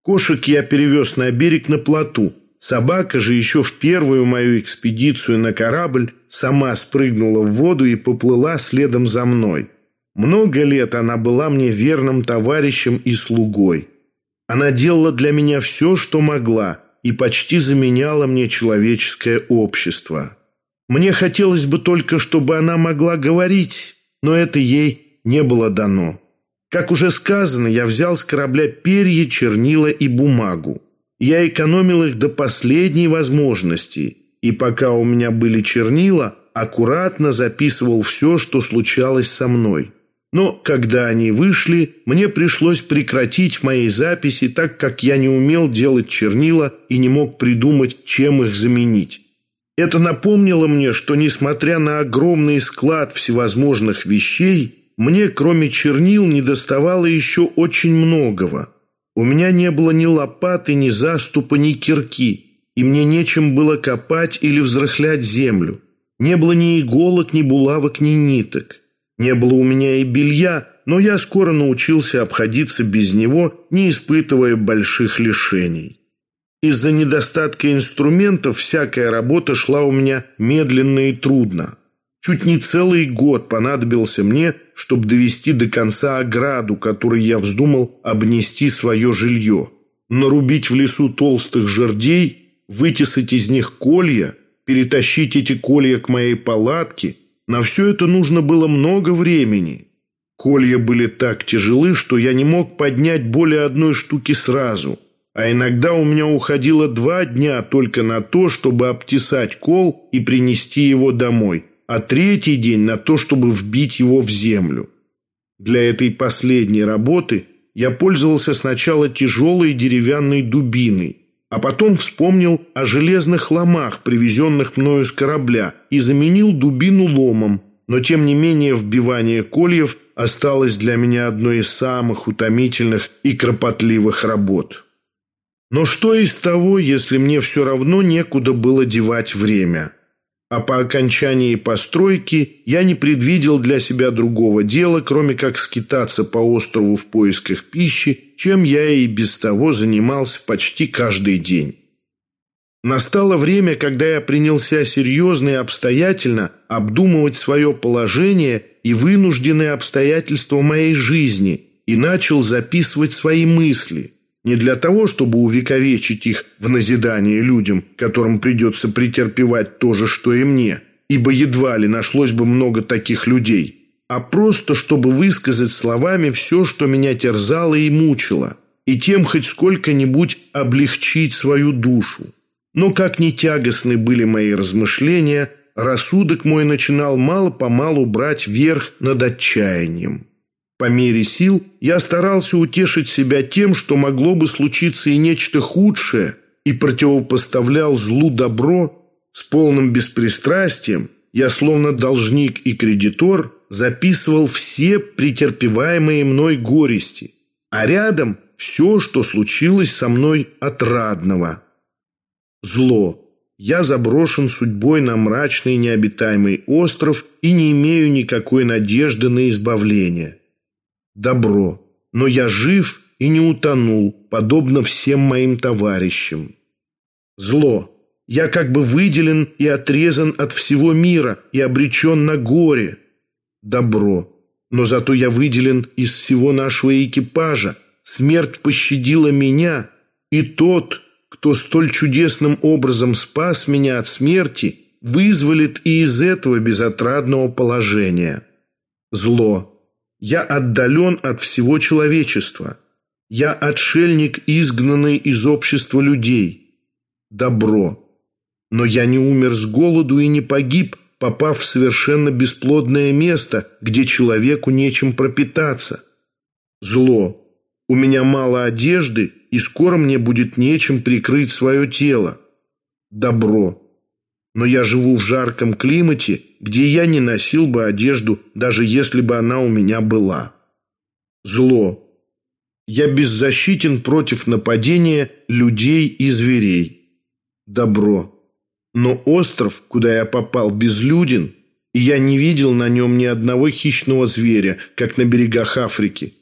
Кошек я перевез на берег на плоту. Собака же еще в первую мою экспедицию на корабль сама спрыгнула в воду и поплыла следом за мной. Много лет она была мне верным товарищем и слугой. Она делала для меня все, что могла, и почти заменяла мне человеческое общество. Мне хотелось бы только, чтобы она могла говорить, но это ей не было дано. Как уже сказано, я взял с корабля перья, чернила и бумагу. Я экономил их до последней возможности, и пока у меня были чернила, аккуратно записывал все, что случалось со мной. Но когда они вышли, мне пришлось прекратить мои записи, так как я не умел делать чернила и не мог придумать, чем их заменить. Это напомнило мне, что, несмотря на огромный склад всевозможных вещей, мне, кроме чернил, недоставало еще очень многого. У меня не было ни лопаты, ни заступа, ни кирки, и мне нечем было копать или взрыхлять землю. Не было ни иголок, ни булавок, ни ниток. Не было у меня и белья, но я скоро научился обходиться без него, не испытывая больших лишений. Из-за недостатка инструментов всякая работа шла у меня медленно и трудно. Чуть не целый год понадобился мне, чтобы довести до конца ограду, которой я вздумал обнести свое жилье. Нарубить в лесу толстых жердей, вытесать из них колья, перетащить эти колья к моей палатке. На все это нужно было много времени. Колья были так тяжелы, что я не мог поднять более одной штуки сразу. А иногда у меня уходило 2 дня только на то, чтобы обтесать кол и принести его домой, а 3-й день на то, чтобы вбить его в землю. Для этой последней работы я пользовался сначала тяжелой деревянной дубиной, а потом вспомнил о железных ломах, привезенных мною с корабля, и заменил дубину ломом, но тем не менее вбивание кольев осталось для меня одной из самых утомительных и кропотливых работ. Но что из того, если мне все равно некуда было девать время? А по окончании постройки я не предвидел для себя другого дела, кроме как скитаться по острову в поисках пищи, чем я и без того занимался почти каждый день. Настало время, когда я принялся серьезно и обстоятельно обдумывать свое положение и вынужденные обстоятельства моей жизни и начал записывать свои мысли. Не для того, чтобы увековечить их в назидание людям, которым придется претерпевать то же, что и мне, ибо едва ли нашлось бы много таких людей, а просто чтобы высказать словами все, что меня терзало и мучило, и тем хоть сколько-нибудь облегчить свою душу. Но как ни тягостны были мои размышления, рассудок мой начинал мало-помалу брать верх над отчаянием. По мере сил я старался утешить себя тем, что могло бы случиться и нечто худшее, и противопоставлял злу добро. С полным беспристрастием я, словно должник и кредитор, записывал все претерпеваемые мной горести, а рядом все, что случилось со мной отрадного. Зло. Я заброшен судьбой на мрачный необитаемый остров и не имею никакой надежды на избавление. Добро. Но я жив и не утонул, подобно всем моим товарищам. Зло. Я как бы выделен и отрезан от всего мира и обречен на горе. Добро. Но зато я выделен из всего нашего экипажа. Смерть пощадила меня, и тот, кто столь чудесным образом спас меня от смерти, вызволит и из этого безотрадного положения. Зло. Я отдален от всего человечества. Я отшельник, изгнанный из общества людей. Добро. Но я не умер с голоду и не погиб, попав в совершенно бесплодное место, где человеку нечем пропитаться. Зло. У меня мало одежды, и скоро мне будет нечем прикрыть свое тело. Добро. Но я живу в жарком климате, где я не носил бы одежду, даже если бы она у меня была. Зло. Я беззащитен против нападения людей и зверей. Добро. Но остров, куда я попал, безлюден, и я не видел на нем ни одного хищного зверя, как на берегах Африки.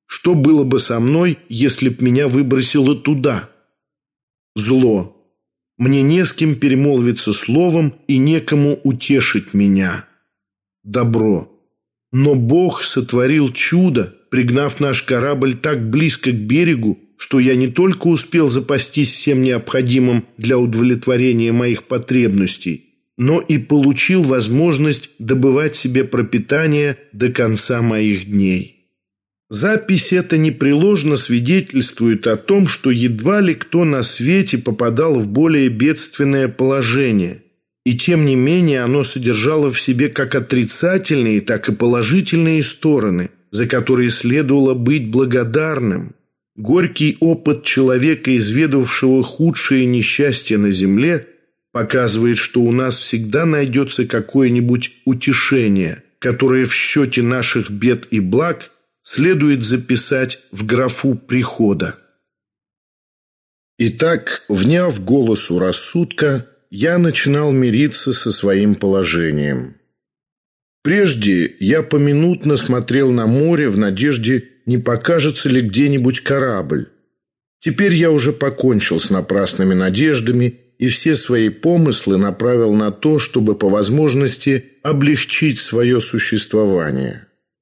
Что было бы со мной, если б меня выбросило туда? Зло. Мне не с кем перемолвиться словом и некому утешить меня. Добро. Но Бог сотворил чудо, пригнав наш корабль так близко к берегу, что я не только успел запастись всем необходимым для удовлетворения моих потребностей, но и получил возможность добывать себе пропитание до конца моих дней. Запись эта непреложно свидетельствует о том, что едва ли кто на свете попадал в более бедственное положение, и тем не менее оно содержало в себе как отрицательные, так и положительные стороны, за которые следовало быть благодарным. Горький опыт человека, изведавшего худшие несчастья на земле, показывает, что у нас всегда найдется какое-нибудь утешение, которое в счете наших бед и благ следует записать в графу прихода. Итак, вняв голосу рассудка, я начинал мириться со своим положением. Прежде я поминутно смотрел на море в надежде, не покажется ли где-нибудь корабль. Теперь я уже покончил с напрасными надеждами и все свои помыслы направил на то, чтобы по возможности облегчить свое существование.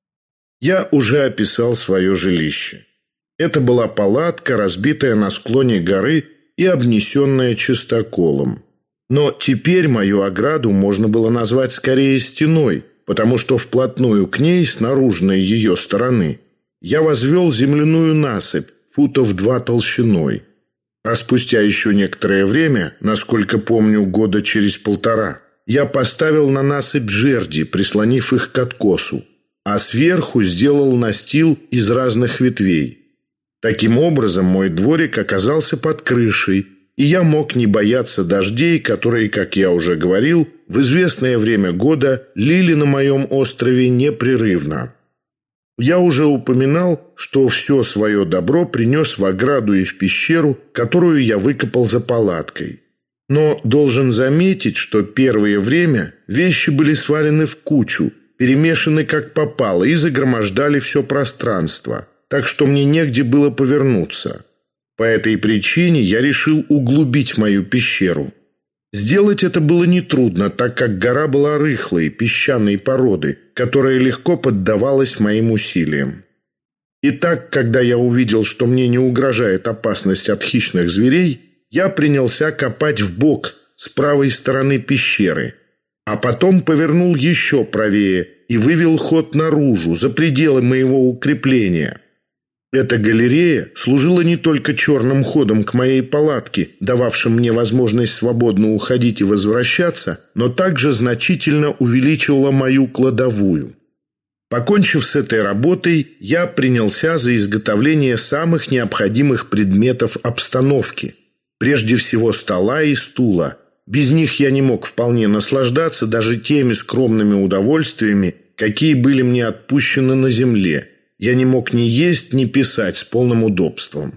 Я уже описал свое жилище. Это была палатка, разбитая на склоне горы и обнесенная чистоколом. Но теперь мою ограду можно было назвать скорее стеной, потому что вплотную к ней, с наружной ее стороны, я возвел земляную насыпь, футов 2 толщиной. А спустя еще некоторое время, насколько помню, года через 1,5, я поставил на насыпь жерди, прислонив их к откосу, а сверху сделал настил из разных ветвей. Таким образом, мой дворик оказался под крышей, и я мог не бояться дождей, которые, как я уже говорил, в известное время года лили на моем острове непрерывно. Я уже упоминал, что все свое добро принес в ограду и в пещеру, которую я выкопал за палаткой. Но должен заметить, что первое время вещи были свалены в кучу, перемешаны как попало и загромождали все пространство, так что мне негде было повернуться. По этой причине я решил углубить мою пещеру. Сделать это было нетрудно, так как гора была рыхлой, песчаной породы, которая легко поддавалась моим усилиям. Итак, когда я увидел, что мне не угрожает опасность от хищных зверей, я принялся копать вбок с правой стороны пещеры, а потом повернул еще правее и вывел ход наружу, за пределы моего укрепления. Эта галерея служила не только черным ходом к моей палатке, дававшим мне возможность свободно уходить и возвращаться, но также значительно увеличивала мою кладовую. Покончив с этой работой, я принялся за изготовление самых необходимых предметов обстановки, прежде всего стола и стула. Без них я не мог вполне наслаждаться даже теми скромными удовольствиями, какие были мне отпущены на земле. Я не мог ни есть, ни писать с полным удобством.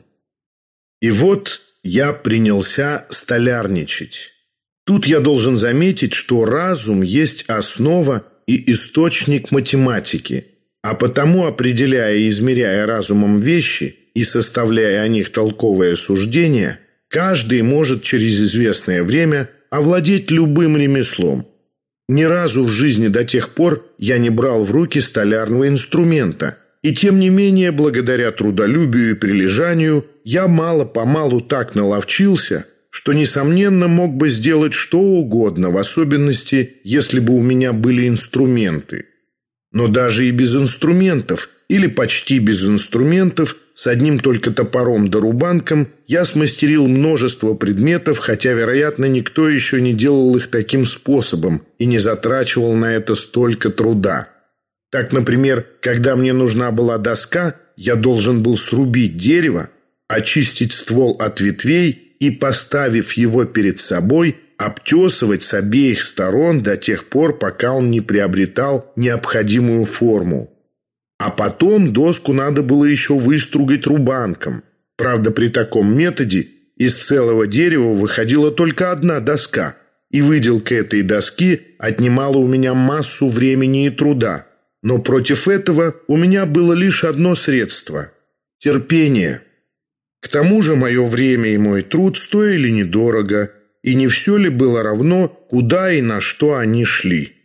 И вот я принялся столярничать. Тут я должен заметить, что разум есть основа и источник математики, а потому, определяя и измеряя разумом вещи и составляя о них толковое суждение, каждый может через известное время овладеть любым ремеслом. Ни разу в жизни до тех пор я не брал в руки столярного инструмента, и тем не менее, благодаря трудолюбию и прилежанию, я мало-помалу так наловчился, что, несомненно, мог бы сделать что угодно, в особенности, если бы у меня были инструменты. Но даже и без инструментов, или почти без инструментов, с одним только топором да рубанком, я смастерил множество предметов, хотя, вероятно, никто еще не делал их таким способом и не затрачивал на это столько труда. Так, например, когда мне нужна была доска, я должен был срубить дерево, очистить ствол от ветвей и, поставив его перед собой, обтесывать с обеих сторон до тех пор, пока он не приобретал необходимую форму. А потом доску надо было еще выстругать рубанком. Правда, при таком методе из целого дерева выходила только одна доска, и выделка этой доски отнимала у меня массу времени и труда. Но против этого у меня было лишь одно средство. терпение. К тому же мое время и мой труд стоили недорого, и не все ли было равно, куда и на что они шли.